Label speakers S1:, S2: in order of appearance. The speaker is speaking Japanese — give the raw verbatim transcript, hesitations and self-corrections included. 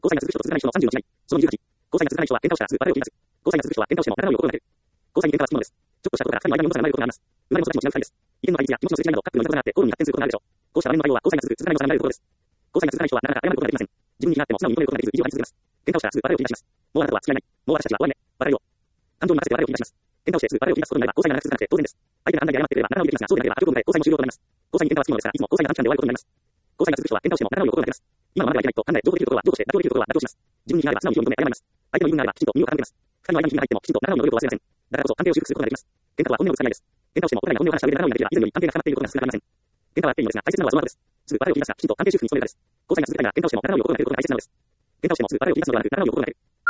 S1: 交際が続く人と続かない人のさんじゅうの違い。そのにじゅうはち。交際が続かない人は喧嘩をしたらすぐバラを切り出す。交際が続く人は喧嘩をしても仲直りを心がける。交際に喧嘩はつきものです。ちょっとしたことから二人の間に温度差が生まれることがあります。生まれも育ちも違う二人です。意見の対立や気持ちのすれ違いなど、カップルのいざこざがあって口論に発展することがあるでしょう。こうした場面の対応は交際が続く、続かないの差が見られるところです。交際が続かない人はなかなか謝ることができません。自分に気があっても素直に認めることができず、意地を張り続けます。喧嘩をしたらすぐバラを切り出します。もうあなたとは付き合えない。もう私たちは終わりね。別れよう。感情に任せてバラを切り出します。喧嘩をしてすぐバラを切り出すことになれば交際が長く続かなくて当然です。相手が反対で謝ってくれれば仲直りできますが、そうでなければ悪行を迎え交際も終了となります。交際に喧嘩はつきものですが、いつも交際が短期間で終わることになります。交際が続く人は喧嘩をしても仲直りを心がけます。今はまだやりたいと考え、情報できることは情報して妥協できることは妥協します。自分に気があれば素直に非を認め謝ります。相手の言い分があればきちんと耳を傾けます。二人の間にひびが入ってもきちんと仲直りの努力を忘れません。だからこそ関係を修復することができます。喧嘩とは本音をぶつかり合いです。喧嘩をしてもお互いが本音を話した上で仲直りができれば以前より関係が深まっていることが少なくありません。喧嘩はあっていいのですが大切なのはその後です。すぐバラを切り出すがきちんと関係修復に努めるからです。交際が続くためには喧嘩をしても仲直りを心がけることが大切なのです。喧嘩をしてもすぐバラを切り出すのではなく仲直りを心がける。